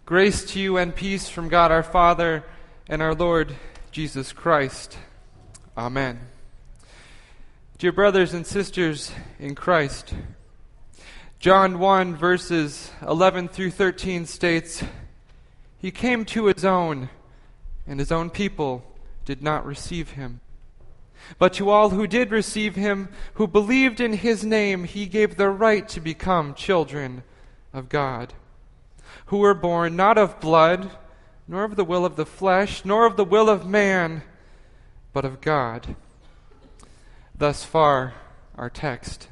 Grace to you and peace from God our Father and our Lord Jesus Christ. Amen. Dear brothers and sisters in Christ, John 1 verses 11 through 13 states, "He came to his own, and his own people did not receive him. But to all who did receive him, who believed in his name, he gave the right to become children of God, who were born not of blood, nor of the will of the flesh, nor of the will of man, but of God." Thus far, our text.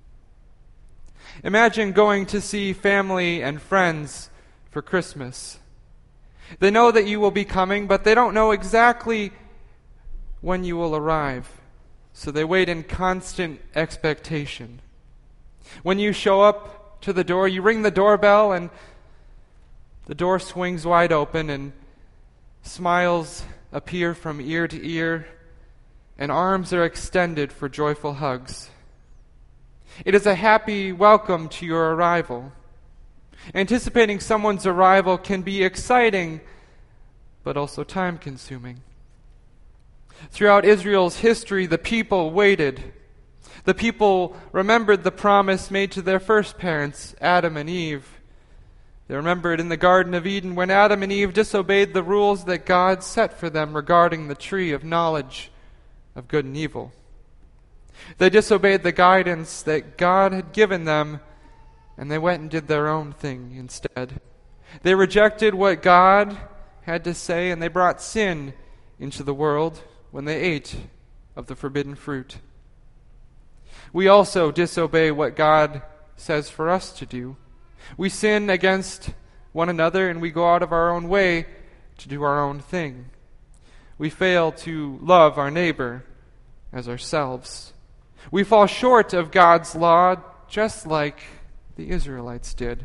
Imagine going to see family and friends for Christmas. They know that you will be coming, but they don't know exactly when you will arrive, so they wait in constant expectation. When you show up to the door, you ring the doorbell, and the door swings wide open, and smiles appear from ear to ear, and arms are extended for joyful hugs. It is a happy welcome to your arrival. Anticipating someone's arrival can be exciting, but also time-consuming. Throughout Israel's history, the people waited. The people remembered the promise made to their first parents, Adam and Eve. They remembered in the Garden of Eden when Adam and Eve disobeyed the rules that God set for them regarding the tree of knowledge of good and evil. They disobeyed the guidance that God had given them, and they went and did their own thing instead. They rejected what God had to say, and they brought sin into the world when they ate of the forbidden fruit. We also disobey what God says for us to do. We sin against one another, and we go out of our own way to do our own thing. We fail to love our neighbor as ourselves. We fall short of God's law just like the Israelites did.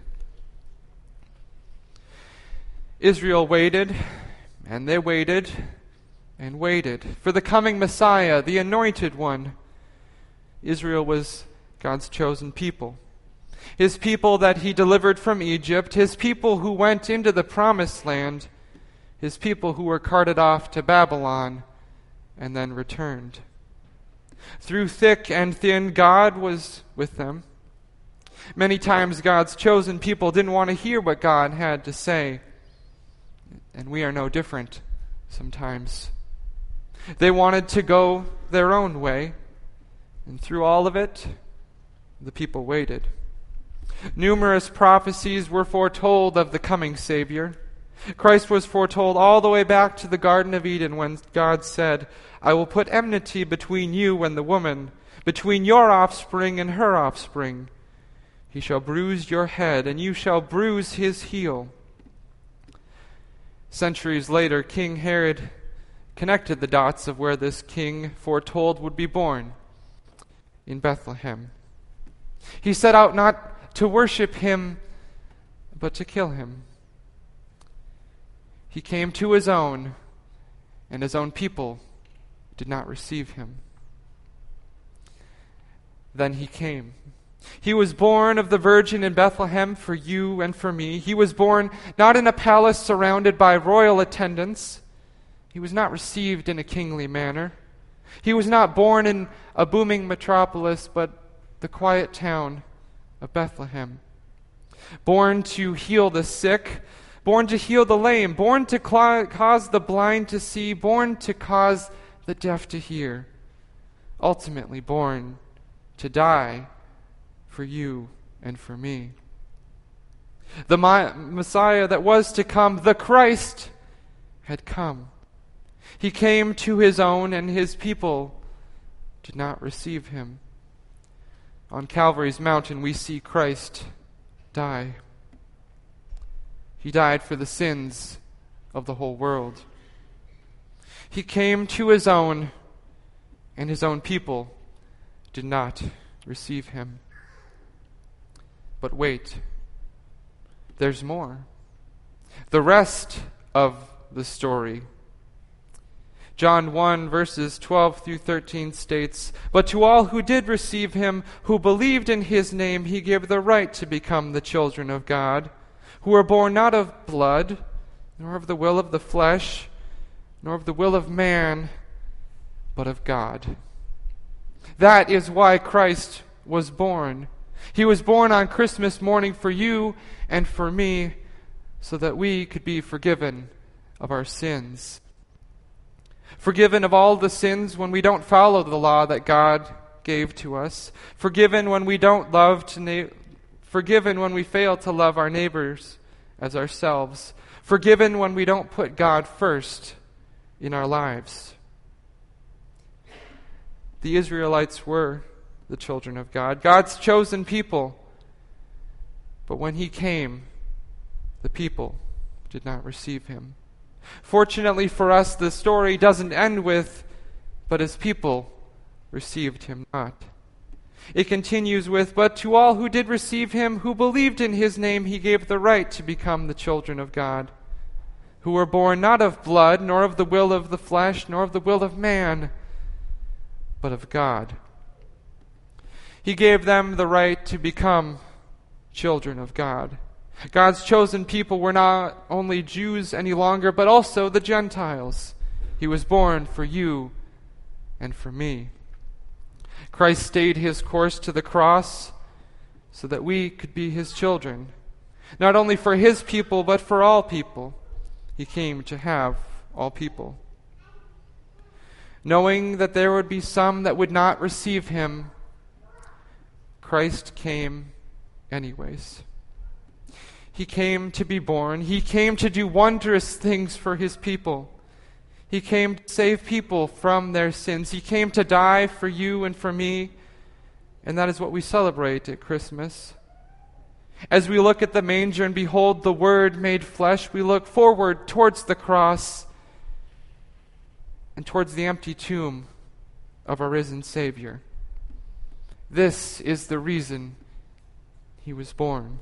Israel waited, and they waited, and waited for the coming Messiah, the Anointed One. Israel was God's chosen people. His people that he delivered from Egypt, his people who went into the promised land, his people who were carted off to Babylon and then returned. Through thick and thin, God was with them. Many times God's chosen people didn't want to hear what God had to say, and we are no different sometimes. They wanted to go their own way, and through all of it, the people waited. Numerous prophecies were foretold of the coming Savior. Christ was foretold all the way back to the Garden of Eden when God said, "I will put enmity between you and the woman, between your offspring and her offspring. He shall bruise your head, and you shall bruise his heel." Centuries later, King Herod connected the dots of where this king foretold would be born, in Bethlehem. He set out not to worship him, but to kill him. He came to his own, and his own people did not receive him. Then he came. He was born of the Virgin in Bethlehem for you and for me. He was born not in a palace surrounded by royal attendants. He was not received in a kingly manner. He was not born in a booming metropolis, but the quiet town of Bethlehem. Born to heal the sick, born to heal the lame, born to cause the blind to see, born to cause the deaf to hear, ultimately born to die for you and for me. The Messiah that was to come, the Christ, had come. He came to his own, and his people did not receive him. On Calvary's mountain, we see Christ die. He died for the sins of the whole world. He came to his own, and his own people did not receive him. But wait, there's more. The rest of the story. John 1 verses 12 through 13 states, "But to all who did receive him, who believed in his name, he gave the right to become the children of God, who were born not of blood, nor of the will of the flesh, nor of the will of man, but of God. That is why Christ was born. He was born on Christmas morning for you and for me, so that we could be forgiven of our sins. Forgiven of all the sins when we don't follow the law that God gave to us. Forgiven when we don't forgiven when we fail to love our neighbors as ourselves. Forgiven when we don't put God first in our lives. The Israelites were the children of God, God's chosen people. But when He came, the people did not receive Him. Fortunately for us, the story doesn't end with, but His people received Him not. It continues with, but to all who did receive Him, who believed in His name, He gave the right to become the children of God, who were born not of blood, nor of the will of the flesh, nor of the will of man, but of God. He gave them the right to become children of God. God's chosen people were not only Jews any longer, but also the Gentiles. He was born for you and for me. Christ stayed His course to the cross so that we could be His children. Not only for His people, but for all people. He came to have all people. Knowing that there would be some that would not receive Him, Christ came anyways. He came to be born. He came to do wondrous things for His people. He came to save people from their sins. He came to die for you and for me. And that is what we celebrate at Christmas. As we look at the manger and behold the Word made flesh, we look forward towards the cross and towards the empty tomb of our risen Savior. This is the reason He was born.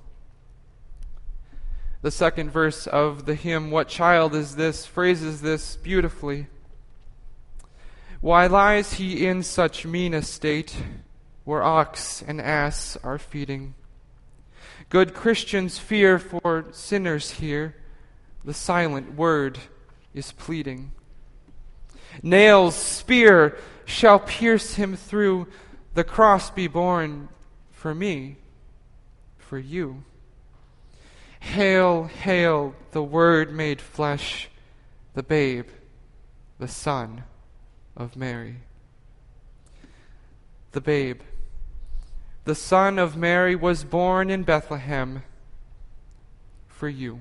The second verse of the hymn, "What Child Is This?" phrases this beautifully. Why lies He in such mean estate, where ox and ass are feeding? Good Christians fear, for sinners here the silent word is pleading. Nails, spear shall pierce Him through, the cross be borne for me, for you. Hail, hail, the Word made flesh, the babe, the Son of Mary. The babe, the Son of Mary, was born in Bethlehem for you.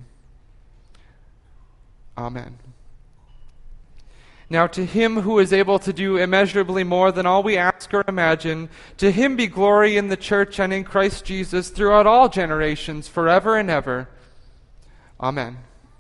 Amen. Now to Him who is able to do immeasurably more than all we ask or imagine, to Him be glory in the church and in Christ Jesus throughout all generations, forever and ever. Amen.